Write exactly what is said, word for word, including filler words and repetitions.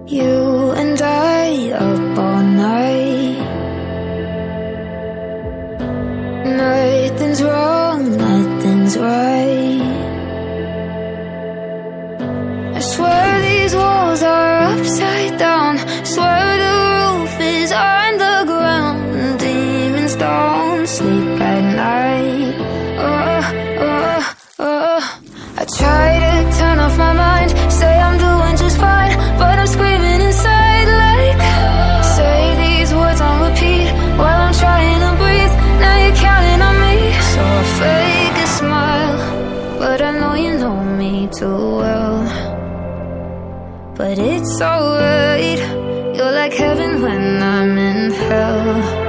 You and I up all night. Nothing's wrong, nothing's right. I swear these walls are upside down. Swear the roof is on the ground. Demons don't sleep at night. Oh, oh, oh. I try to turn off my mind, say I'm doing just fine, but I'm screaming inside like, say these words on repeat while I'm trying to breathe. Now you're counting on me, so I fake a smile, but I know you know me too well. But it's alright, you're like heaven when I'm in hell.